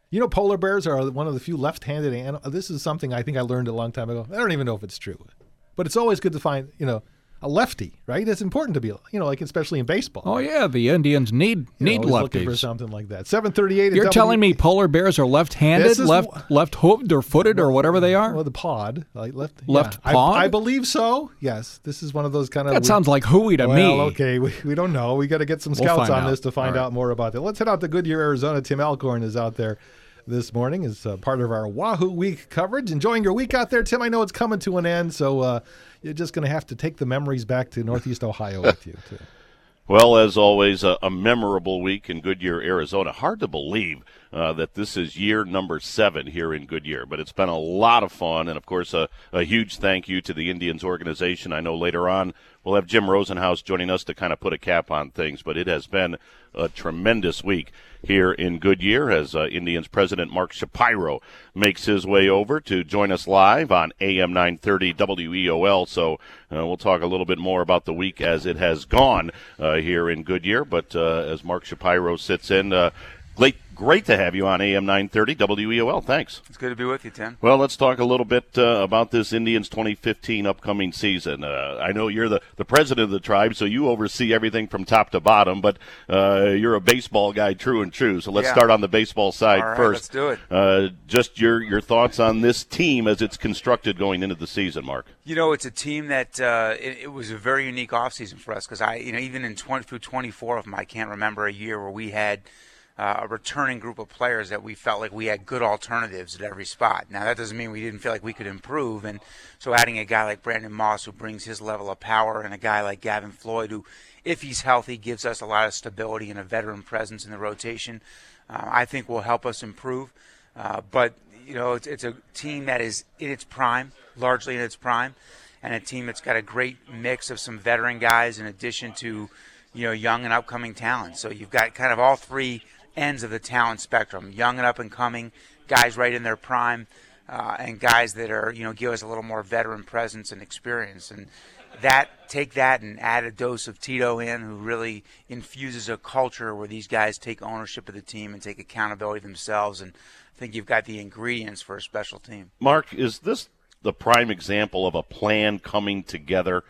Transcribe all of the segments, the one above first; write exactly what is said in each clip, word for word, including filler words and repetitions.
You know, polar bears are one of the few left-handed animals. This is something I think I learned a long time ago. I don't even know if it's true. But it's always good to find, you know, a lefty, right? It's important to be, you know, like especially in baseball. Oh, yeah, the Indians need you need know, lefties. Looking for something like that. seven thirty-eight. You're telling me polar bears are left-handed, is, left left hooved or footed or whatever they are? Well, the pod. Like left left yeah. pod? I, I believe so, yes. This is one of those kind of... That sounds like hooey to well, me. Well, okay, we, we don't know. We got to get some We'll scouts on out. this to find right. out more about it. Let's head out to Goodyear, Arizona. Tim Alcorn is out there this morning as uh, part of our Wahoo Week coverage. Enjoying your week out there, Tim. I know it's coming to an end, so uh, you're just going to have to take the memories back to Northeast Ohio with you, too. Well, as always, a, a memorable week in Goodyear, Arizona. Hard to believe uh, that this is year number seven here in Goodyear, but it's been a lot of fun. And, of course, a, a huge thank you to the Indians organization. I know later on we'll have Jim Rosenhaus joining us to kind of put a cap on things, but it has been a tremendous week here in Goodyear as uh, Indians President Mark Shapiro makes his way over to join us live on A M nine thirty W E O L. So uh, we'll talk a little bit more about the week as it has gone uh, here in Goodyear. But uh, as Mark Shapiro sits in, uh, great, great to have you on A M nine thirty W E O L. Thanks. It's good to be with you, Tim. Well, let's talk a little bit uh, about this Indians twenty fifteen upcoming season. Uh, I know you're the, the president of the tribe, so you oversee everything from top to bottom, but uh, you're a baseball guy true and true. So let's yeah. start on the baseball side All right, first. Let's do it. Uh, just your, your thoughts on this team as it's constructed going into the season, Mark. You know, it's a team that uh, it, it was a very unique offseason for us because I, you know, even in twenty through twenty-four of them, I can't remember a year where we had Uh, a returning group of players that we felt like we had good alternatives at every spot. Now, that doesn't mean we didn't feel like we could improve, and so adding a guy like Brandon Moss who brings his level of power and a guy like Gavin Floyd who, if he's healthy, gives us a lot of stability and a veteran presence in the rotation, uh, I think will help us improve. Uh, but, you know, it's, it's a team that is in its prime, largely in its prime, and a team that's got a great mix of some veteran guys in addition to, you know, young and upcoming talent. So you've got kind of all three ends of the talent spectrum, young and up and coming, guys right in their prime, uh, and guys that are, you know, give us a little more veteran presence and experience. And that, take that and add a dose of Tito in, who really infuses a culture where these guys take ownership of the team and take accountability themselves. And I think you've got the ingredients for a special team. Mark, is this the prime example of a plan coming together?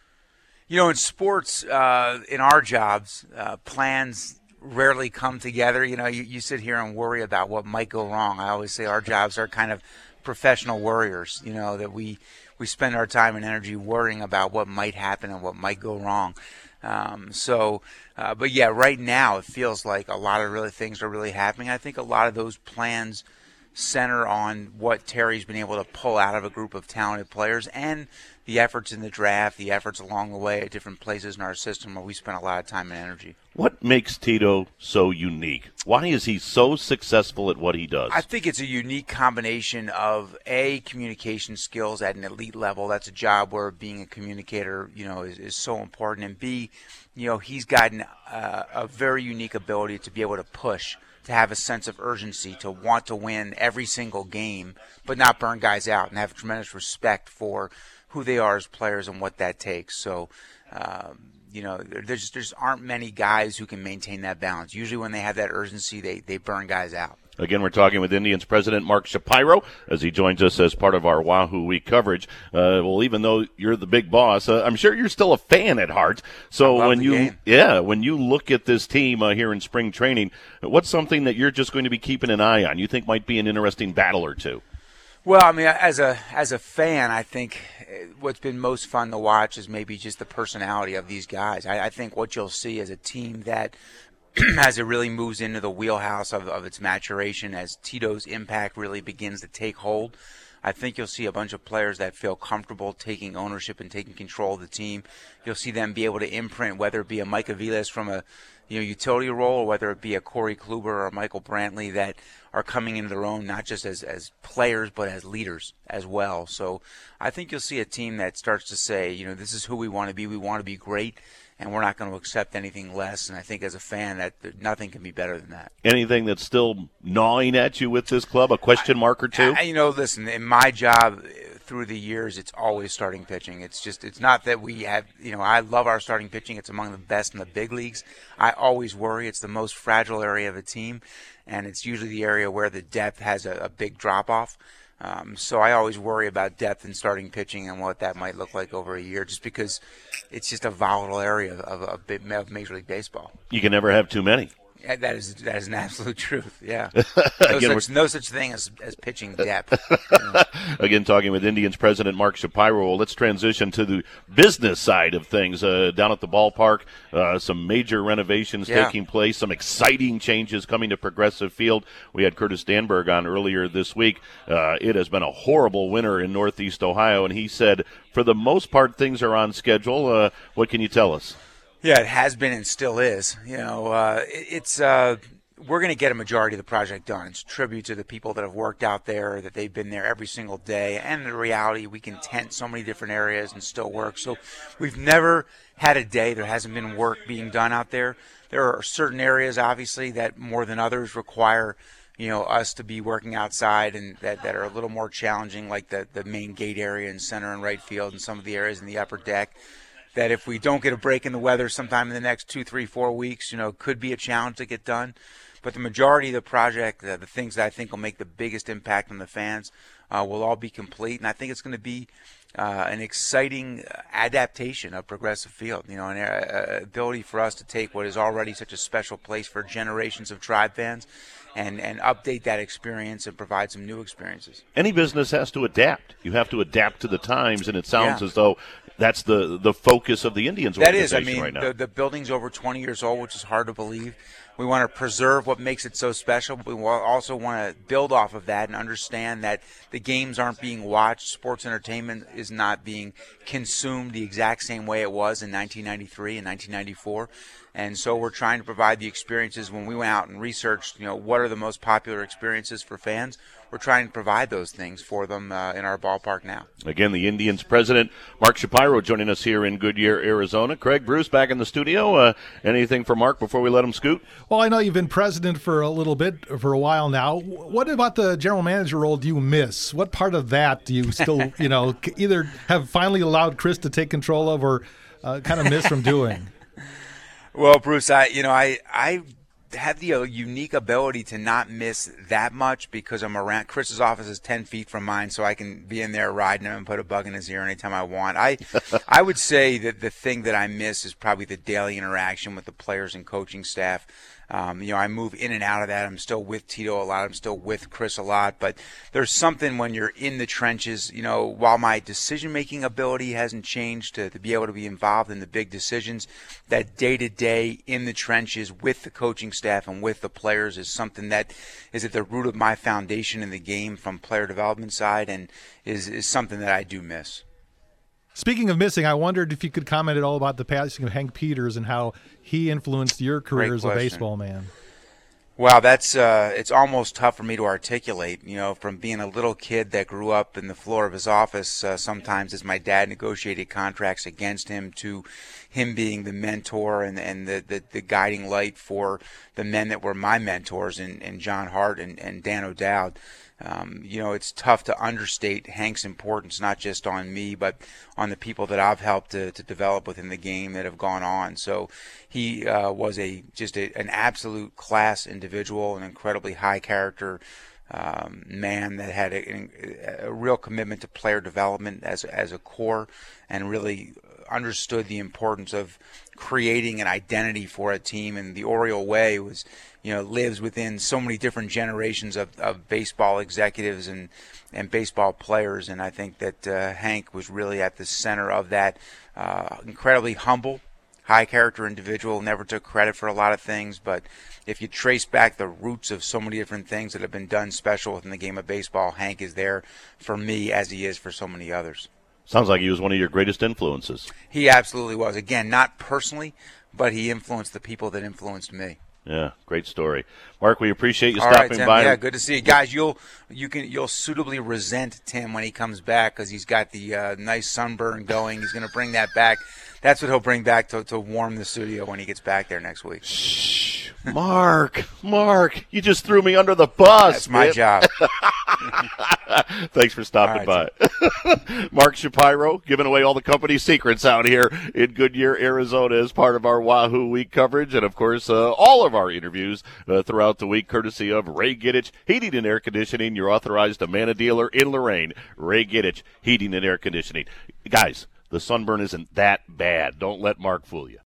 You know, in sports, uh, in our jobs, uh, plans rarely come together. You know, you, you sit here and worry about what might go wrong. I always say our jobs are kind of professional worriers, you know, that we, we spend our time and energy worrying about what might happen and what might go wrong. Um, so, uh, but yeah, right now it feels like a lot of really things are really happening. I think a lot of those plans center on what Terry's been able to pull out of a group of talented players and the efforts in the draft, the efforts along the way at different places in our system where we spent a lot of time and energy. What makes Tito so unique? Why is he so successful at what he does? I think it's a unique combination of, A, communication skills at an elite level. That's a job where being a communicator, you know, is, is so important. And B, you know, he's gotten uh, a very unique ability to be able to push, to have a sense of urgency, to want to win every single game, but not burn guys out, and have tremendous respect for who they are as players and what that takes. So, um, you know, there's there's aren't many guys who can maintain that balance. Usually when they have that urgency, they, they burn guys out. Again, we're talking with Indians President Mark Shapiro as he joins us as part of our Wahoo Week coverage. Uh, well, even though you're the big boss, uh, I'm sure you're still a fan at heart. So when you, game. yeah, when you look at this team uh, here in spring training, what's something that you're just going to be keeping an eye on? You think might be an interesting battle or two? Well, I mean, as a as a fan, I think what's been most fun to watch is maybe just the personality of these guys. I, I think what you'll see is a team that, as it really moves into the wheelhouse of, of its maturation, as Tito's impact really begins to take hold, I think you'll see a bunch of players that feel comfortable taking ownership and taking control of the team. You'll see them be able to imprint, whether it be a Mike Aviles from a you know utility role, or whether it be a Corey Kluber or a Michael Brantley that are coming into their own, not just as, as players, but as leaders as well. So I think you'll see a team that starts to say, you know, this is who we want to be. We want to be great, and we're not going to accept anything less. And I think as a fan, that, that nothing can be better than that. Anything that's still gnawing at you with this club, a question mark or two? I, you know, listen, in my job, through the years, it's always starting pitching. It's just, it's not that we have, you know, I love our starting pitching. It's among the best in the big leagues. I always worry it's the most fragile area of a team, and it's usually the area where the depth has a, a big drop-off. Um, so I always worry about depth in starting pitching and what that might look like over a year, just because it's just a volatile area of, of, of Major League Baseball. You can never have too many. Yeah, that is that is an absolute truth. Yeah, no, Again, such, no such thing as, as pitching depth. Yeah. Again, talking with Indians president Mark Shapiro. Well, let's transition to the business side of things. Uh, down at the ballpark, uh, some major renovations yeah. taking place, some exciting changes coming to Progressive Field. We had Curtis Danberg on earlier this week. Uh, it has been a horrible winter in Northeast Ohio, and he said, for the most part, things are on schedule. Uh, what can you tell us? Yeah, it has been and still is. You know, uh, it, it's uh, we're going to get a majority of the project done. It's a tribute to the people that have worked out there, that they've been there every single day, and the reality we can tent so many different areas and still work. So we've never had a day there hasn't been work being done out there. There are certain areas, obviously, that more than others require, you know, us to be working outside, and that, that are a little more challenging, like the, the main gate area in center and right field and some of the areas in the upper deck. That if we don't get a break in the weather sometime in the next two, three, four weeks, you know, could be a challenge to get done. But the majority of the project, uh, the things that I think will make the biggest impact on the fans, uh, will all be complete. And I think it's going to be uh, an exciting adaptation of Progressive Field, you know, an uh, ability for us to take what is already such a special place for generations of Tribe fans and, and update that experience and provide some new experiences. Any business has to adapt. You have to adapt to the times, and it sounds Yeah. as though that's the, the focus of the Indians That is, organization I mean, right now. the, the building's over twenty years old, which is hard to believe. We want to preserve what makes it so special, but we wa- also want to build off of that and understand that the games aren't being watched. Sports entertainment is not being consumed the exact same way it was in nineteen ninety-three and nineteen ninety-four. And so we're trying to provide the experiences. When we went out and researched, you know, what are the most popular experiences for fans, we're trying to provide those things for them uh, in our ballpark now. Again, the Indians president, Mark Shapiro, joining us here in Goodyear, Arizona. Craig, Bruce, back in the studio. Uh, anything for Mark before we let him scoot? Well, I know you've been president for a little bit, for a while now. What about the general manager role do you miss? What part of that do you still, you know, either have finally allowed Chris to take control of or uh, kind of miss from doing? Well, Bruce, I you know I I have the uh, unique ability to not miss that much because I'm around. Chris's office is ten feet from mine, so I can be in there riding him and put a bug in his ear anytime I want. I I would say that the thing that I miss is probably the daily interaction with the players and coaching staff. Um, you know, I move in and out of that. I'm still with Tito a lot. I'm still with Chris a lot. But there's something when you're in the trenches, you know, while my decision-making ability hasn't changed to, to be able to be involved in the big decisions, that day-to-day in the trenches with the coaching staff and with the players is something that is at the root of my foundation in the game from player development side, and is, is something that I do miss. Speaking of missing, I wondered if you could comment at all about the passing of Hank Peters and how he influenced your career Great as a question. baseball man. Wow, that's uh, it's almost tough for me to articulate. You know, from being a little kid that grew up in the floor of his office, uh, sometimes as my dad negotiated contracts against him, to him being the mentor and and the, the, the guiding light for the men that were my mentors, and, and John Hart and, and Dan O'Dowd. Um, you know, it's tough to understate Hank's importance, not just on me, but on the people that I've helped to, to develop within the game that have gone on. So he uh, was a just a, an absolute class individual, an incredibly high character um, man that had a, a real commitment to player development as as a core, and really understood the importance of creating an identity for a team. And the Oriole way was, you know, lives within so many different generations of, of baseball executives and, and baseball players. And I think that uh, Hank was really at the center of that. Uh, incredibly humble, high character individual, never took credit for a lot of things. But if you trace back the roots of so many different things that have been done special within the game of baseball, Hank is there for me as he is for so many others. Sounds like he was one of your greatest influences. He absolutely was. Again, not personally, but he influenced the people that influenced me. Yeah, great story. Mark, we appreciate you All right, stopping Tim. by. Yeah, good to see you guys. You'll you can you'll suitably resent Tim when he comes back because he's got the uh, nice sunburn going. He's going to bring that back. That's what he'll bring back to to warm the studio when he gets back there next week. Shh, Mark, Mark, you just threw me under the bus. That's my man. job. Thanks for stopping right, by. Mark Shapiro giving away all the company secrets out here in Goodyear, Arizona as part of our Wahoo Week coverage. And, of course, uh, all of our interviews uh, throughout the week courtesy of Ray Giddich Heating and Air Conditioning, your authorized Amana dealer in Lorain. Ray Giddich Heating and Air Conditioning. Guys, the sunburn isn't that bad. Don't let Mark fool you.